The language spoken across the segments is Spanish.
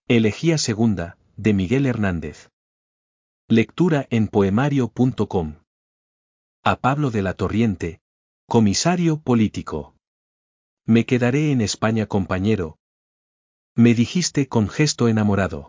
Elegía segunda, de Miguel Hernández. Lectura en poemario.com. A Pablo de la Torriente, comisario político. Me quedaré en España, compañero. Me dijiste con gesto enamorado.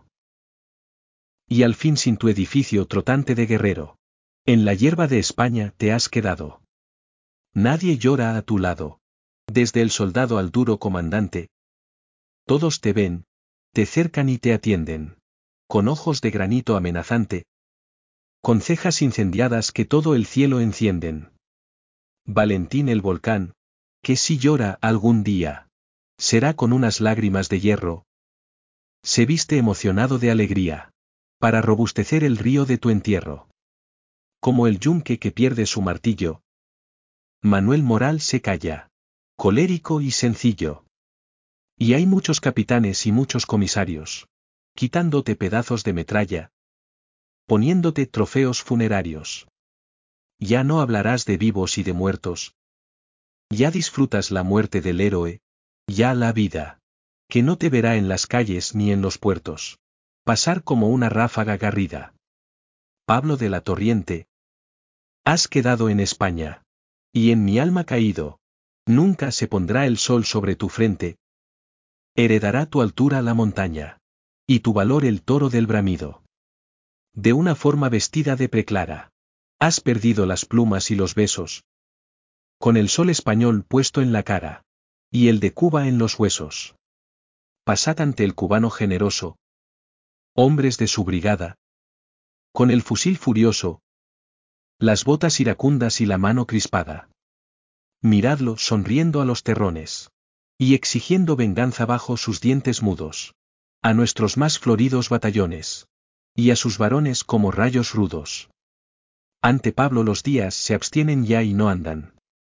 Y al fin sin tu edificio trotante de guerrero. En la hierba de España te has quedado. Nadie llora a tu lado. Desde el soldado al duro comandante. Todos te ven, te cercan y te atienden. Con ojos de granito amenazante. Con cejas incendiadas que todo el cielo encienden. Valentín el volcán, que si llora algún día, será con unas lágrimas de hierro. Se viste emocionado de alegría. Para robustecer el río de tu entierro. Como el yunque que pierde su martillo. Manuel Moral se calla. Colérico y sencillo. Y hay muchos capitanes y muchos comisarios. Quitándote pedazos de metralla. Poniéndote trofeos funerarios. Ya no hablarás de vivos y de muertos. Ya disfrutas la muerte del héroe. Ya la vida. Que no te verá en las calles ni en los puertos. Pasar como una ráfaga garrida. Pablo de la Torriente. Has quedado en España. Y en mi alma caído. Nunca se pondrá el sol sobre tu frente. Heredará tu altura la montaña. Y tu valor el toro del bramido. De una forma vestida de preclara. Has perdido las plumas y los besos. Con el sol español puesto en la cara. Y el de Cuba en los huesos. Pasad ante el cubano generoso. Hombres de su brigada. Con el fusil furioso. Las botas iracundas y la mano crispada. Miradlo sonriendo a los terrones. Y exigiendo venganza bajo sus dientes mudos. A nuestros más floridos batallones. Y a sus varones como rayos rudos. Ante Pablo los días se abstienen ya y no andan.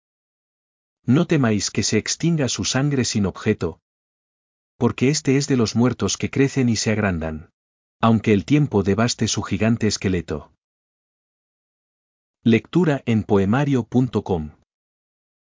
No temáis que se extinga su sangre sin objeto. Porque este es de los muertos que crecen y se agrandan. Aunque el tiempo devaste su gigante esqueleto. Lectura en poemario.com